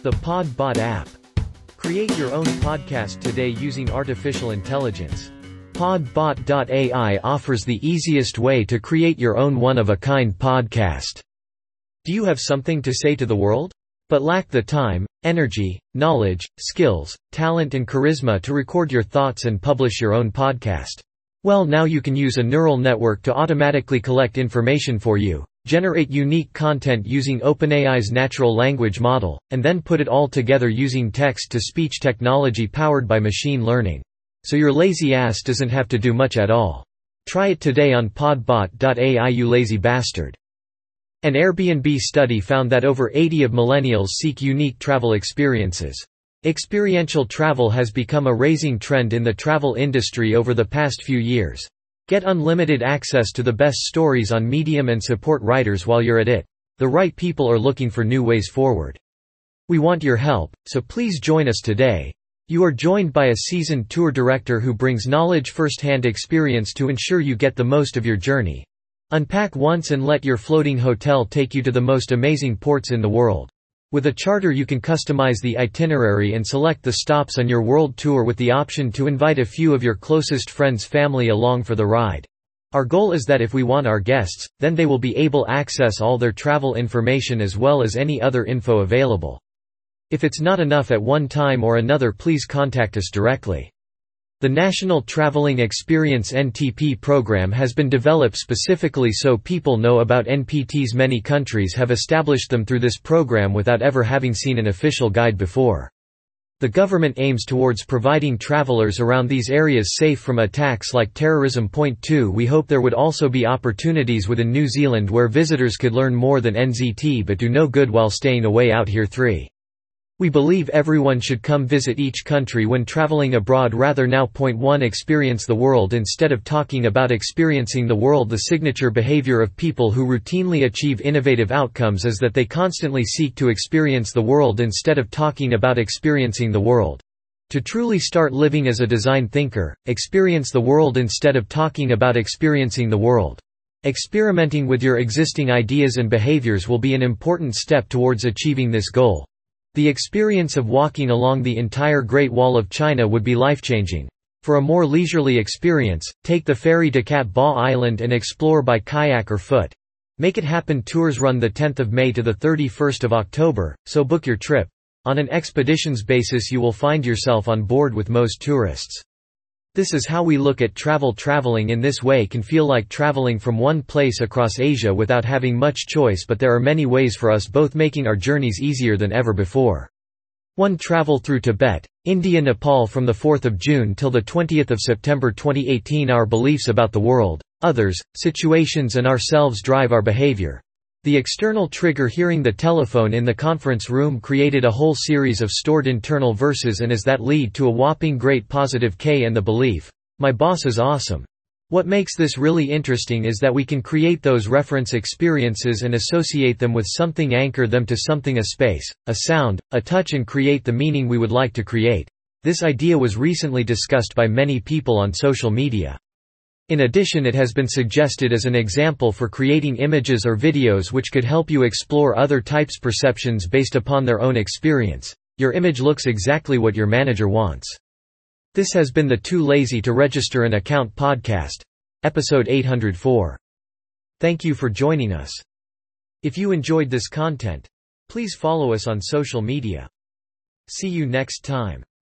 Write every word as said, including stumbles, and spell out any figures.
The Podbot app. Create your own podcast today using artificial intelligence. Podbot dot A I offers the easiest way to create your own one-of-a-kind podcast. Do you have something to say to the world, but lack the time, energy, knowledge, skills, talent and charisma to record your thoughts and publish your own podcast? Well, now you can use a neural network to automatically collect information for you, generate unique content using OpenAI's natural language model, and then put it all together using text-to-speech technology powered by machine learning. So your lazy ass doesn't have to do much at all. Try it today on Podbot dot A I, you lazy bastard. An Airbnb study found that over eighty of millennials seek unique travel experiences. Experiential travel has become a rising trend in the travel industry over the past few years. Get unlimited access to the best stories on Medium and support writers while you're at it. The right people are looking for new ways forward. We want your help, so please join us today. You are joined by a seasoned tour director who brings knowledge, first-hand experience to ensure you get the most of your journey. Unpack once and let your floating hotel take you to the most amazing ports in the world. With a charter you can customize the itinerary and select the stops on your world tour with the option to invite a few of your closest friends' family along for the ride. Our goal is that if we want our guests, then they will be able to access all their travel information as well as any other info available. If it's not enough at one time or another, please contact us directly. The National Traveling Experience N T P program has been developed specifically so people know about N P Ts. Many countries have established them through this program without ever having seen an official guide before. The government aims towards providing travelers around these areas safe from attacks like terrorism. Point two We hope there would also be opportunities within New Zealand where visitors could learn more than N Z T but do no good while staying away out here. three We believe everyone should come visit each country when traveling abroad rather now. Point one Experience the world instead of talking about experiencing the world. The signature behavior of people who routinely achieve innovative outcomes is that they constantly seek to experience the world instead of talking about experiencing the world. To truly start living as a design thinker, experience the world instead of talking about experiencing the world. Experimenting with your existing ideas and behaviors will be an important step towards achieving this goal. The experience of walking along the entire Great Wall of China would be life-changing. For a more leisurely experience, take the ferry to Cat Ba Island and explore by kayak or foot. Make it happen. Tours run the tenth of May to the thirty-first of October, so book your trip. On an expeditions basis you will find yourself on board with most tourists. This is how we look at travel. Traveling in this way can feel like traveling from one place across Asia without having much choice, but there are many ways for us both, making our journeys easier than ever before. one Travel through Tibet, India, Nepal from the fourth of June till the twentieth of September twenty eighteen. Our beliefs about the world, others, situations and ourselves drive our behavior. The external trigger, hearing the telephone in the conference room, created a whole series of stored internal verses, and as that lead to a whopping great positive K and the belief, my boss is awesome. What makes this really interesting is that we can create those reference experiences and associate them with something, anchor them to something, a space, a sound, a touch, and create the meaning we would like to create. This idea was recently discussed by many people on social media. In addition, it has been suggested as an example for creating images or videos which could help you explore other types' perceptions based upon their own experience. Your image looks exactly what your manager wants. This has been the Too Lazy to Register an Account podcast, episode eight hundred four. Thank you for joining us. If you enjoyed this content, please follow us on social media. See you next time.